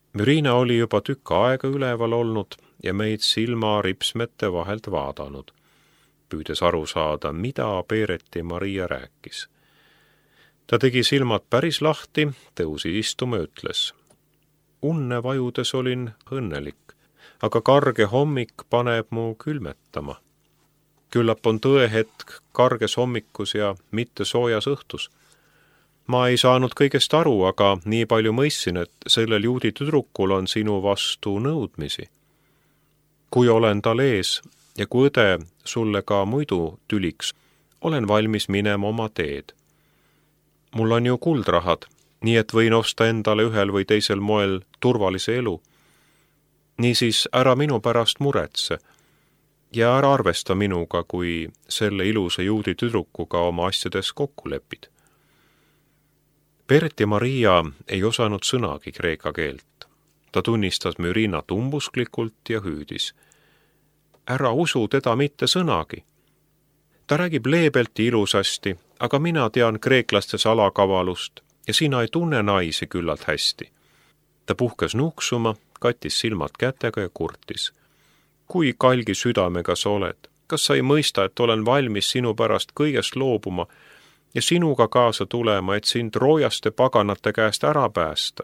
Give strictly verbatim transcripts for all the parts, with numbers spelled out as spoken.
Mürina oli juba tükk aega üleval olnud ja meid silma ripsmete vahelt vaadanud, püüdes aru saada, mida Peereti Maria rääkis. Ta tegi silmad päris lahti, tõusi istuma ja ütles: unne vajudes olin õnnelik, aga karge hommik paneb mu külmetama. Küllap on tõehetk karges hommikus ja mitte soojas õhtus. Ma ei saanud kõigest aru, aga nii palju mõistsin, et sellel juudi tüdrukul on sinu vastu nõudmisi. Kui olen tal ees ja kui õde sulle ka muidu tüliks, olen valmis minema oma teed. Mul on ju kuldrahad, nii et võin osta endale ühel või teisel moel turvalise elu. Niisiis ära minu pärast muretse ja ära arvesta minuga, kui selle ilusa juudi tüdrukuga oma asjades kokku lepid. Peereti Maria ei osanud sõnagi kreeka keelt. Ta tunnistas Mürinat umbusklikult ja hüüdis: ära usu teda mitte sõnagi. Ta räägib leebelt ja ilusasti, aga mina tean kreeklaste salakavalust ja sina ei tunne naisi küllalt hästi. Ta puhkas nuksuma, kattis silmad kätega ja kurtis: kui kalgi südamega sa oled, kas sa ei mõista, et olen valmis sinu pärast kõigest loobuma ja sinuga kaasa tulema, et sind roojaste paganate käest ära päästa?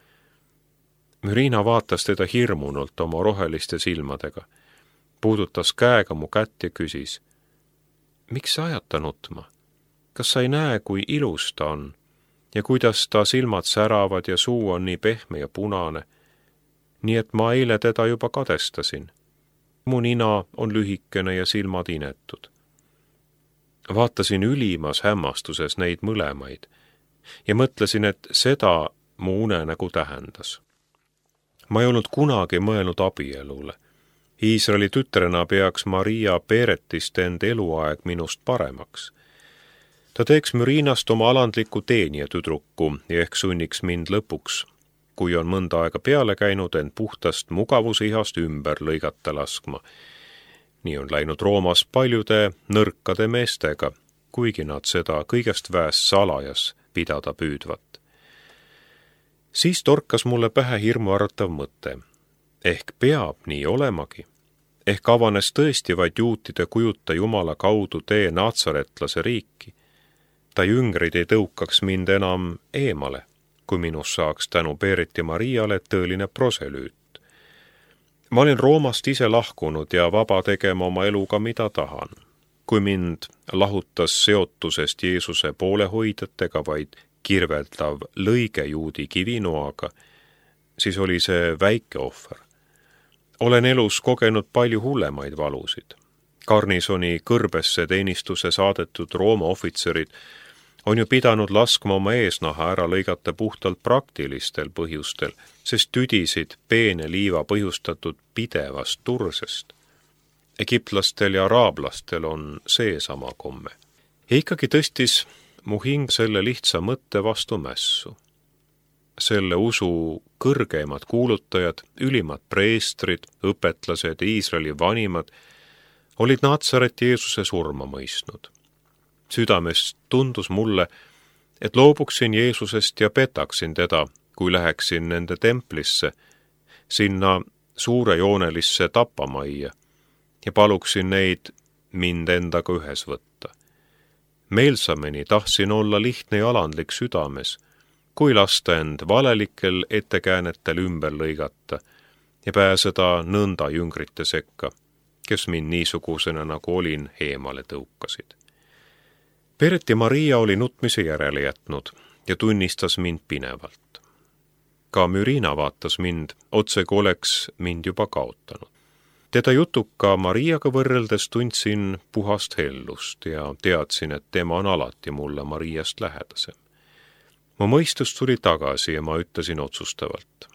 Mürina vaatas teda hirmunult oma roheliste silmadega, puudutas käega mu kätt ja küsis: miks sa ajad ta nutma? Kas sa ei näe, kui ilus ta on ja kuidas ta silmad säravad ja suu on nii pehme ja punane? Nii et ma eile teda juba kadestasin. Mu nina on lühikene ja silmad inetud. Vaatasin ülimas hämmastuses neid mõlemaid ja mõtlesin, et seda mu unenägu tähendas. Ma ei olnud kunagi mõelnud abielule. Iisraeli tütrena peaks Maria Peeretist end eluaeg minust paremaks. Ta teeks Mürinast oma alandliku teenija tüdruku ja ehk sunniks mind lõpuks, kui on mõnda aega peale käinud, end puhtast mugavusihast ümber lõigata laskma. Nii on läinud Roomas paljude nõrkade meestega, kuigi nad seda kõigest väest salajas pidada püüdvat. Siis torkas mulle pähe hirmuäratav mõte. Ehk peab nii olemagi. Ehk avanes tõesti vaid juutide kujuta Jumala kaudu tee naatsaretlase riiki. Ta jüngrid ei tõukaks mind enam eemale, kui minus saaks tänu Peereti Mariale tõeline proselüüt. Ma olin Roomast ise lahkunud ja vaba tegema oma eluga mida tahan. Kui mind lahutas seotusest Jeesuse poolehoidjatega vaid kirveldav lõige juudi kivinoaga, siis oli see väike ohver. Olen elus kogenud palju hullemaid valusid. Garnisoni kõrbesse teenistuse saadetud Rooma ohvitserid on ju pidanud laskma oma eesnaha ära lõigata puhtalt praktilistel põhjustel, sest tüdisid peene liiva põhjustatud pidevast tursest. Egiptlastel ja araablastel on seesama komme. Ja ikkagi tõstis mu hing selle lihtsa mõtte vastu mässu. Selle usu kõrgeimad kuulutajad, ülimad preestrid, õpetlased ja Iisraeli vanimad olid Natsareti Jeesuse surma mõistnud. Südamest tundus mulle, et loobuksin Jeesusest ja petaksin teda, kui läheksin nende templisse, sinna suurejoonelisse tapamajja ja paluksin neid mind endaga ühes võtta. Meelsameni tahtsin olla lihtne ja alandlik südames, kui lasta end valelikel ettekäänetel ümber lõigata ja pääseda nõnda jüngrite sekka, kes mind niisugusena nagu olin eemale tõukasid. Peereti Maria oli nutmise järele jätnud ja tunnistas mind pinevalt. Ka Mürina vaatas mind, otse kui oleks mind juba kaotanud. Teda jutuka Mariaga võrreldes tundsin puhast hellust ja teadsin, et tema on alati mulle Mariast lähedasem. Mu mõistus tuli tagasi ja ma ütlesin otsustavalt: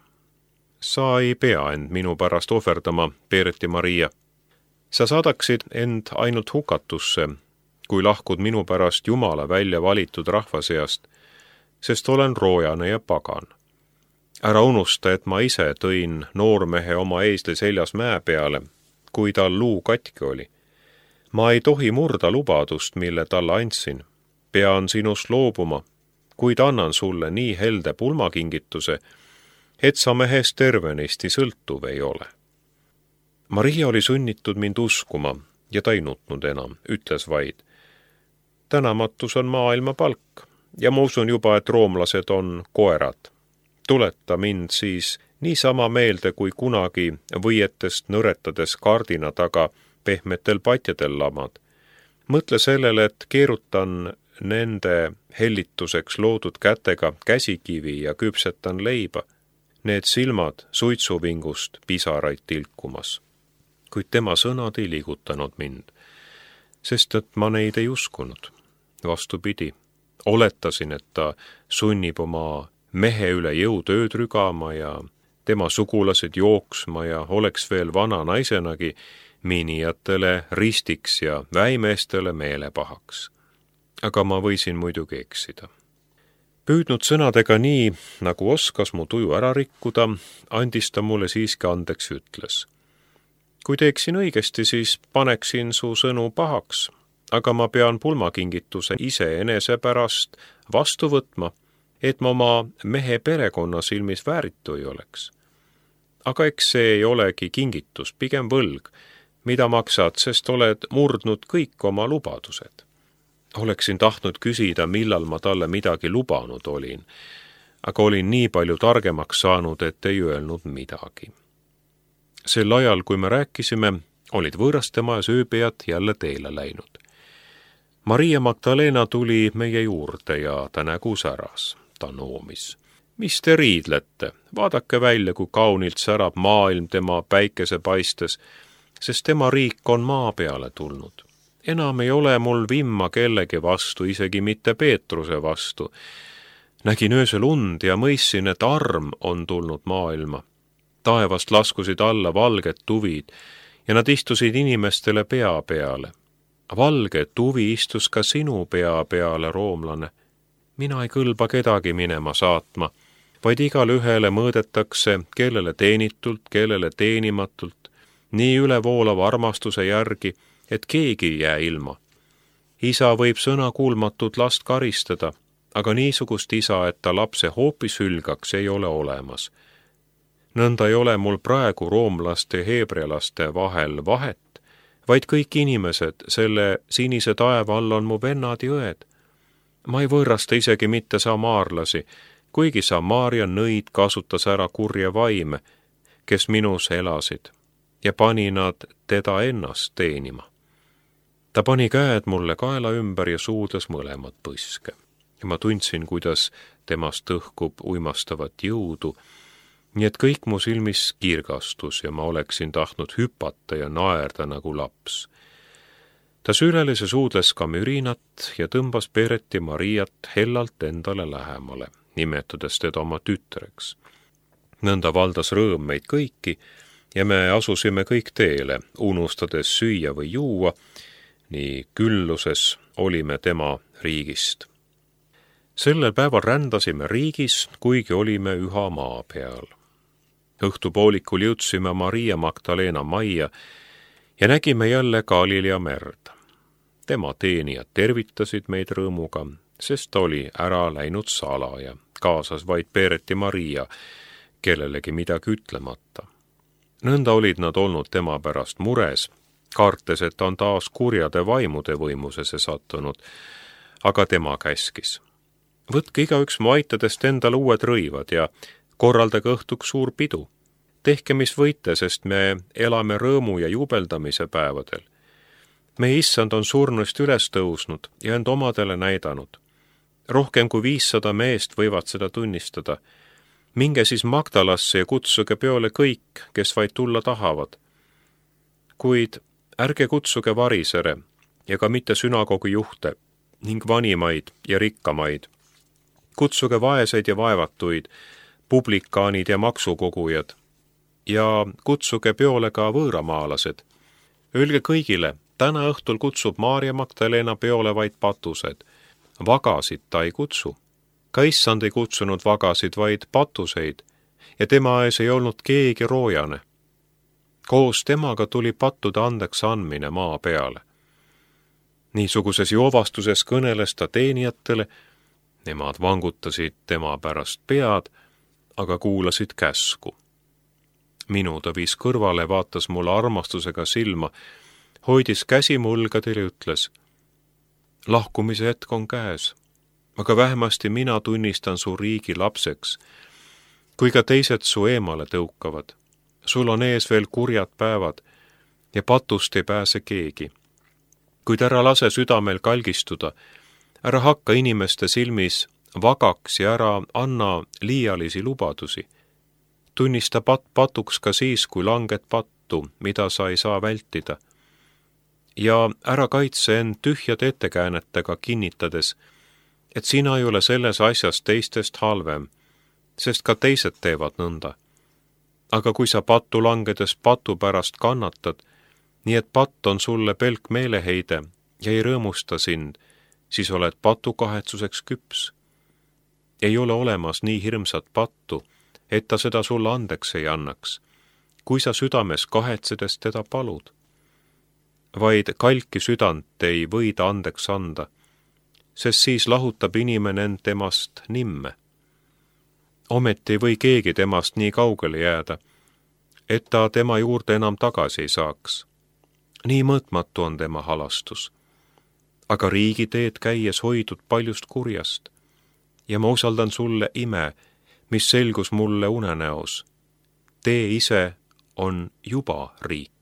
sa ei pea end minu pärast ohverdama, Peereti Maria. Sa saadaksid end ainult hukatusse, kui lahkud minu pärast Jumala välja valitud rahva seast, sest olen roojane ja pagan. Ära unusta, et ma ise tõin noormehe oma eesli seljas mäe peale, kui tal luu katki oli. Ma ei tohi murda lubadust, mille talle andsin. Pean sinust loobuma, kuid annan sulle nii helde pulmakingituse, et sa mehest tervenisti sõltuv ei ole. Maria oli sunnitud mind uskuma ja ta ei nutnud enam, ütles vaid: tänamatus on maailma palk ja ma usun juba, et roomlased on koerad. Tuleta mind siis niisama meelde kui kunagi võietest nõretades kardina taga pehmetel patjadel lamad. Mõtle sellele, et keerutan nende hellituseks loodud kätega käsikivi ja küpsetan leiba. Need silmad suitsuvingust pisaraid tilkumas. Kuid tema sõnad ei liigutanud mind, sest et ma neid ei uskunud. Vastupidi, oletasin, et ta sunnib oma mehe üle jõu tööd rügama ja tema sugulased jooksma ja oleks veel vana naisenagi minijatele ristiks ja väimeestele meelepahaks. Aga ma võisin muidugi eksida. Püüdnud sõnadega nii, nagu oskas mu tuju ära rikkuda, andis ta mulle siiski andeks ütles: kui teeksin õigesti, siis paneksin su sõnu pahaks, aga ma pean pulmakingituse iseenese pärast vastu võtma, et ma oma mehe perekonna silmis vääritu ei oleks. Aga eks see ei olegi kingitus, pigem võlg, mida maksad, sest oled murdnud kõik oma lubadused. Oleksin tahtnud küsida, millal ma talle midagi lubanud olin, aga olin nii palju targemaks saanud, et ei öelnud midagi. Sel ajal, kui me rääkisime, olid võõraste majas ööpead jälle teele läinud. Maria Magdalena tuli meie juurde ja ta nägu säras. Ta noomis: mis te riidlete? Vaadake välja, kui kaunilt särab maailm tema päikese paistes, sest tema riik on maa peale tulnud. Enam ei ole mul vimma kellegi vastu, isegi mitte Peetruse vastu. Nägin öösel und ja mõistsin, et arm on tulnud maailma. Taevast laskusid alla valged tuvid ja nad istusid inimestele pea peale. Valge tuvi istus ka sinu pea peale, roomlane. Mina ei kõlba kedagi minema saatma, vaid igale ühele mõõdetakse, kellele teenitult, kellele teenimatult, nii ülevoolava armastuse järgi, et keegi ei jää ilma. Isa võib sõna kuulmatut last karistada, aga niisugust isa, et ta lapse hoopis hülgaks, ei ole olemas. Nõnda ei ole mul praegu roomlaste ja heebrealaste vahel vahet, vaid kõik inimesed selle sinise taeva all on mu vennad ja õed. Ma ei võõrasta isegi mitte samaarlasi, kuigi Samaaria nõid kasutas ära kurje vaime, kes minus elasid, ja pani nad teda ennast teenima. Ta pani käed mulle kaela ümber ja suudas mõlemad põske. Ja ma tundsin, kuidas temast õhkub uimastavat jõudu, nii et kõik mu silmis kirgastus ja ma oleksin tahtnud hüpata ja naerda nagu laps. Ta süülelise suudles ka mürinat ja tõmbas Peeret ja Mariat hellalt endale lähemale, nimetades teda oma tütreks. Nõnda valdas rõõm meid kõiki ja me asusime kõik teele, unustades süüa või juua, nii külluses olime tema riigist. Sellel päeval rändasime riigis, kuigi olime üha maa peal. Õhtupoolikul jõudsime Maria Magdalena majja ja nägime jälle Galilea merd. Tema teenijad tervitasid meid rõõmuga, sest ta oli ära läinud salaja, kaasas vaid Peeret ja Maria, kellelegi midagi ütlemata. Nõnda olid nad olnud tema pärast mures, kartes, et on taas kurjade vaimude võimusesse sattunud, aga tema käskis: võtke igaüks mu aitadest endale uued rõivad ja korraldage õhtuks suur pidu. Tehke, mis võite, sest me elame rõõmu ja jubeldamise päevadel. Meie issand on surnust üles tõusnud ja end omadele näidanud. Rohkem kui viissada meest võivad seda tunnistada. Minge siis Magdalasse ja kutsuge peole kõik, kes vaid tulla tahavad. Kuid ärge kutsuge varisere ja ka mitte sünagogi juhte ning vanimaid ja rikkamaid. Kutsuge vaeseid ja vaevatuid, publikaanid ja maksukogujad ja kutsuge peole ka võõramaalased. Öelge kõigile, täna õhtul kutsub Maria Magdalena peole vaid patused. Vagasid ta ei kutsu. Ka issand ei kutsunud vagasid, vaid patuseid, ja tema ees ei olnud keegi roojane. Koos temaga tuli pattude andeks andmine maa peale. Niisuguses joovastuses kõneles ta teenijatele, nemad vangutasid tema pärast pead, aga kuulasid käsku. Minu ta viis kõrvale, vaatas mulle armastusega silma, hoidis käsi mulgadel ja ütles: lahkumise hetk on käes, aga vähemasti mina tunnistan su riigi lapseks, kui ka teised su eemale tõukavad. Sul on ees veel kurjad päevad ja patust ei pääse keegi. Kuid ära lase südamel kalgistuda, ära hakka inimeste silmis vagaks ja ära anna liialisi lubadusi. Tunnista pat patuks ka siis, kui langed pattu, mida sa ei saa vältida. Ja ära kaitse end tühjade ettekäänetega kinnitades, et sina ei ole selles asjas teistest halvem, sest ka teised teevad nõnda. Aga kui sa pattu langedes patu pärast kannatad, nii et patt on sulle pelk meeleheide ja ei rõõmusta sind, siis oled patu kahetsuseks küps. Ei ole olemas nii hirmsat pattu, et ta seda sulle andeks ei annaks, kui sa südames kahetsedes teda palud. Vaid kalki südant ei või ta andeks anda, sest siis lahutab inimene end temast nimme. Ometi ei või keegi temast nii kaugele jääda, et ta tema juurde enam tagasi ei saaks. Nii mõõtmatu on tema halastus. Aga riigi teed käies hoidud paljust kurjast ja ma usaldan sulle ime, mis selgus mulle unenäos. Tee ise on juba riik.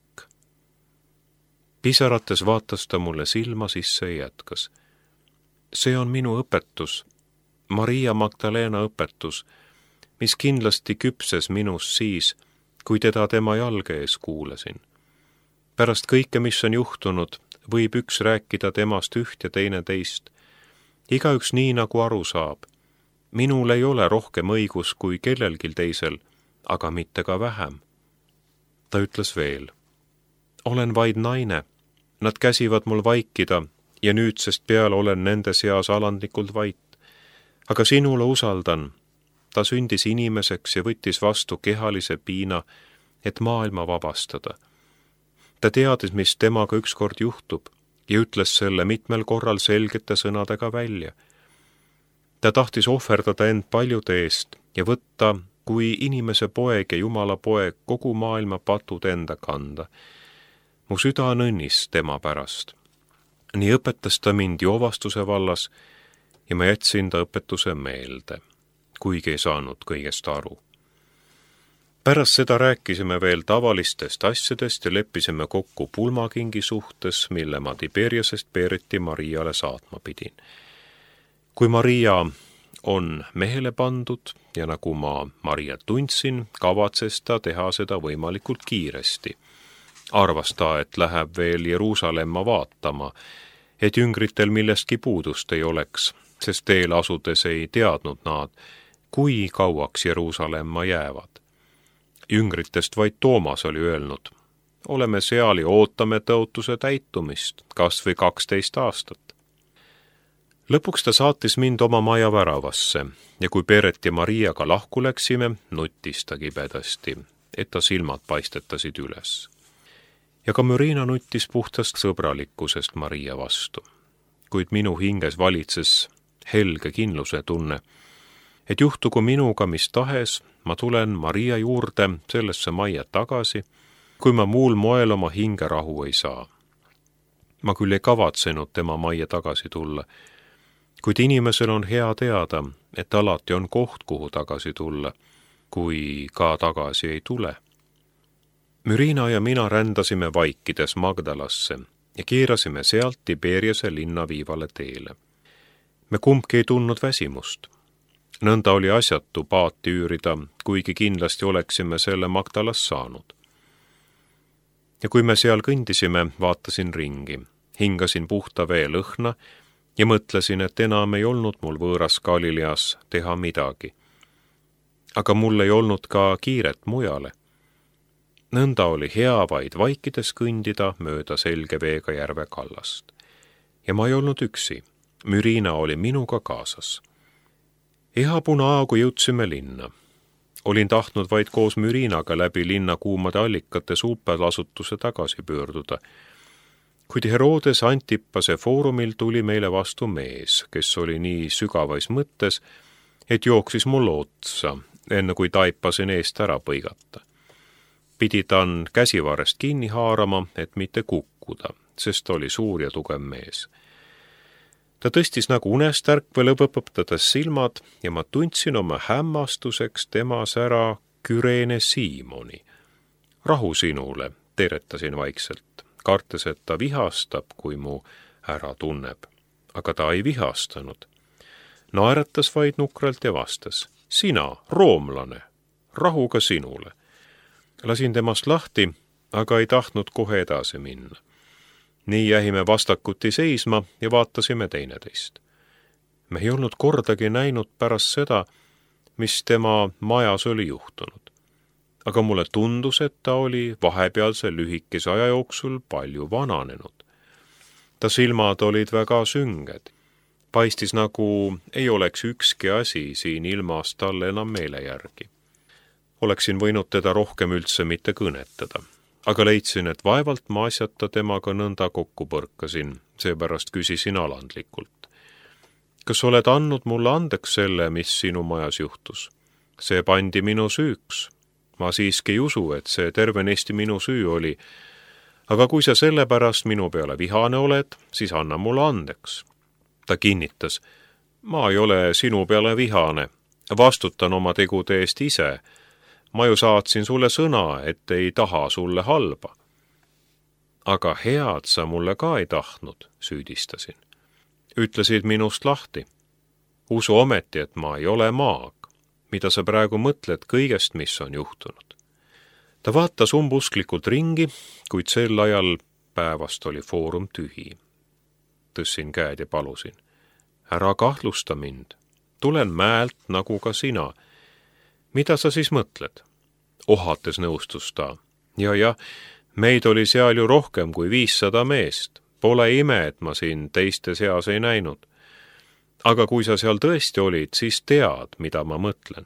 Pisarates vaatas ta mulle silma sisse ja jätkas. See on minu õpetus, Maria Magdalena õpetus, mis kindlasti küpses minus siis, kui teda tema jalge ees kuulasin. Pärast kõike, mis on juhtunud, võib üks rääkida temast üht ja teine teist. Igaüks nii, nagu aru saab. Minul ei ole rohkem õigus kui kellelgi teisel, aga mitte ka vähem. Ta ütles veel: olen vaid naine, nad käsivad mul vaikida ja nüüdsest peale olen nende seas alandlikult vait. Aga sinule usaldan. Ta sündis inimeseks ja võttis vastu kehalise piina, et maailma vabastada. Ta teadis, mis temaga ükskord juhtub ja ütles selle mitmel korral selgete sõnadega välja. Ta tahtis ohverdada end paljude eest ja võtta kui inimese poeg ja Jumala poeg kogu maailma patud enda kanda. Mu süda on õnnis tema pärast. Nii õpetas ta mind joovastuse vallas ja ma jätsin ta õpetuse meelde, kuigi ei saanud kõigest aru. Pärast seda rääkisime veel tavalistest asjadest ja leppisime kokku pulmakingi suhtes, mille ma Tiberiasest Peereti Mariale saatma pidin. Kui Maria on mehele pandud ja nagu ma Mariat tundsin, kavatses ta teha seda võimalikult kiiresti. Arvas ta, et läheb veel Jeruusalemma vaatama, et jüngritel millestki puudust ei oleks, sest teel asudes ei teadnud nad, kui kauaks Jeruusalemma jäävad. Jüngritest vaid Toomas oli öelnud: oleme seal ja ootame tõotuse täitumist, kas või kaksteist aastat. Lõpuks ta saatis mind oma maja väravasse ja kui Peeret ja Mariaga lahku läksime, nuttis ta kibedasti, et ta silmad paistetasid üles. Ja ka Mürina nuttis puhtast sõbralikkusest Maria vastu. Kuid minu hinges valitses helge kindluse tunne, et juhtugu minuga mis tahes, ma tulen Maria juurde sellesse majja tagasi, kui ma muul moel oma hinge rahu ei saa. Ma küll ei kavatsenud tema majja tagasi tulla, kuid inimesel on hea teada, et alati on koht, kuhu tagasi tulla, kui ka tagasi ei tule. Mürina ja mina rändasime vaikides Magdalasse ja keerasime sealt Tiberiase linna viivale teele. Me kumbki ei tundnud väsimust. Nõnda oli asjatu paati üürida, kuigi kindlasti oleksime selle Magdalas saanud. Ja kui me seal kõndisime, vaatasin ringi, hingasin puhta vee lõhna ja mõtlesin, et enam ei olnud mul võõras Galileas teha midagi. Aga mul ei olnud ka kiiret mujale. Nõnda oli hea vaid vaikides kõndida mööda selge veega järve kallast. Ja ma ei olnud üksi, Mürina oli minuga kaasas. Ehapuna aagu jõudsime linna. Olin tahtnud vaid koos Mürinaga läbi linna kuumade allikate suupelasutuse tagasi pöörduda. Kuid Herodes Antipase foorumil tuli meile vastu mees, kes oli nii sügavais mõttes, et jooksis mulle otsa enne kui taipasin eest ära põigata. Pidi tan käsivarest kinni haarama, et mitte kukkuda, sest oli suur ja tugev mees. Ta tõstis nagu unest ärkvel õpõpõptades silmad ja ma tundsin oma hämmastuseks temas ära Küreene Siimoni. Rahu sinule, teretasin vaikselt, kartes, et ta vihastab, kui mu ära tunneb. Aga ta ei vihastanud. Naeratas vaid nukralt ja vastas: sina, roomlane, rahu ka sinule. Lasin temast lahti, aga ei tahtnud kohe edasi minna. Nii jähime vastakuti seisma ja vaatasime teineteist. Me ei olnud kordagi näinud pärast seda, mis tema majas oli juhtunud. Aga mulle tundus, et ta oli vahepealse lühikese aja jooksul palju vananenud. Ta silmad olid väga sünged. Paistis nagu ei oleks ükski asi siin ilmas talle enam meele järgi. Oleksin võinud teda rohkem üldse mitte kõnetada, aga leidsin, et vaevalt ma asjata temaga nõnda kokku põrkasin, seepärast küsisin alandlikult. Kas oled andnud mulle andeks selle, mis sinu majas juhtus? See pandi minu süüks. Ma siiski ei usu, et see tervenisti minu süü oli, aga kui sa sellepärast minu peale vihane oled, siis anna mulle andeks. Ta kinnitas: ma ei ole sinu peale vihane, vastutan oma tegude eest ise. Ma ju saatsin sulle sõna, et ei taha sulle halba. Aga head sa mulle ka ei tahtnud, süüdistasin. Ütlesid minust lahti. Usu ometi, et ma ei ole maag. Mida sa praegu mõtled kõigest, mis on juhtunud? Ta vaatas umbusklikult ringi, kuid sel ajal päevast oli foorum tühi. Tõssin käed ja palusin: ära kahtlusta mind. Tulen mäelt nagu ka sina. Mida sa siis mõtled? Ohates nõustus ta. Ja jah, meid oli seal ju rohkem kui viissada meest. Pole ime, et ma siin teiste seas ei näinud. Aga kui sa seal tõesti olid, siis tead, mida ma mõtlen.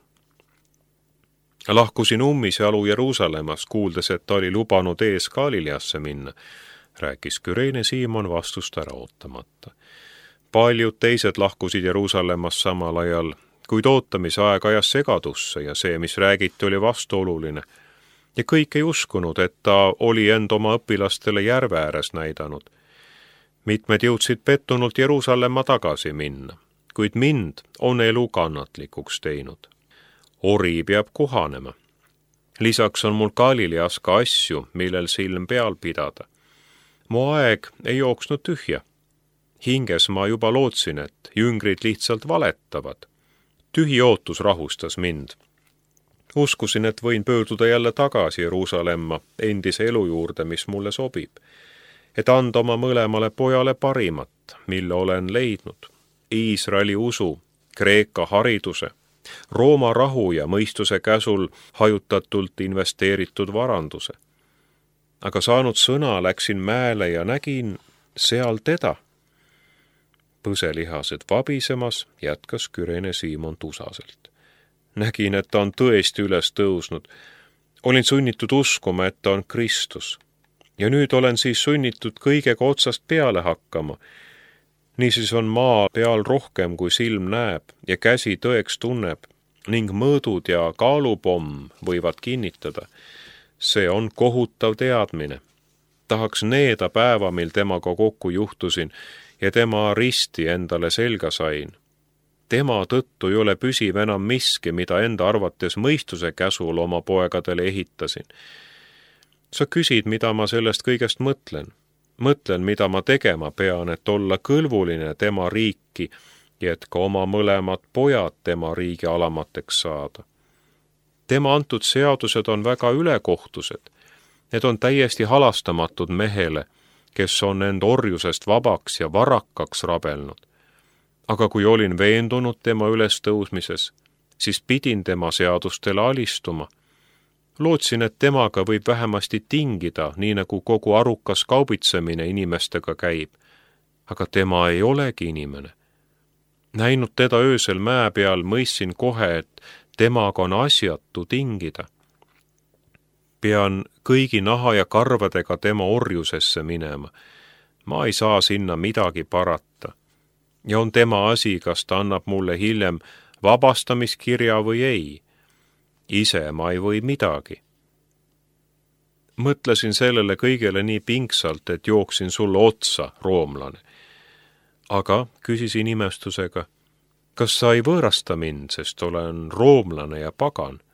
Lahkusin ummisjalu Jeruusalemmas, kuuldes, et ta oli lubanud ees Galileasse minna, rääkis Küreene Siimon vastust ära ootamata. Paljud teised lahkusid Jeruusalemmas samal ajal, kuid ootamise aeg ajas segadusse ja see, mis räägiti, oli vastuoluline. Ja kõik ei uskunud, et ta oli end oma õpilastele järve ääres näidanud. Mitmed jõudsid pettunult Jeruusalemma tagasi minna, kuid mind on elu kannatlikuks teinud. Ori peab kohanema. Lisaks on mul Galileas ka asju, millel silm peal pidada. Mu aeg ei jooksnud tühja. Hinges ma juba lootsin, et jüngrid lihtsalt valetavad. Tühi ootus rahustas mind. Uskusin, et võin pöörduda jälle tagasi Jeruusalemma endise elu juurde, mis mulle sobib. Et anda oma mõlemale pojale parimat, mille olen leidnud. Iisraeli usu, Kreeka hariduse, Rooma rahu ja mõistuse käsul hajutatult investeeritud varanduse. Aga saanud sõna läksin mäele ja nägin seal teda. Põselihased vabisemas jätkas Küreene Siimon tusaselt. Nägin, et ta on tõesti üles tõusnud. Olin sunnitud uskuma, et ta on Kristus. Ja nüüd olen siis sunnitud kõigega otsast peale hakkama. Niisiis on maa peal rohkem, kui silm näeb ja käsi tõeks tunneb ning mõõdud ja kaalupomm võivad kinnitada. See on kohutav teadmine. Tahaks needa päeva, mil temaga kokku juhtusin ja tema risti endale selga sain. Tema tõttu ei ole püsiv enam miski, mida enda arvates mõistuse käsul oma poegadele ehitasin. Sa küsid, mida ma sellest kõigest mõtlen. Mõtlen, mida ma tegema pean, et olla kõlvuline tema riiki ja et ka oma mõlemad pojad tema riigi alamateks saada. Tema antud seadused on väga ülekohtused. Need on täiesti halastamatud mehele, kes on end orjusest vabaks ja varakaks rabelnud. Aga kui olin veendunud tema ülestõusmises, siis pidin tema seadustele alistuma. Lootsin, et temaga võib vähemasti tingida, nii nagu kogu arukas kaubitsemine inimestega käib. Aga tema ei olegi inimene. Näinud teda öösel mäe peal, mõistsin kohe, et temaga on asjatu tingida. Pean kõigi naha ja karvadega tema orjusesse minema. Ma ei saa sinna midagi parata. Ja on tema asi, kas ta annab mulle hiljem vabastamiskirja või ei. ise ma ei või midagi. Mõtlesin sellele kõigele nii pingsalt, et jooksin sulle otsa, roomlane. Aga küsisin imestusega, kas sa ei võõrasta mind, sest olen roomlane ja pagan?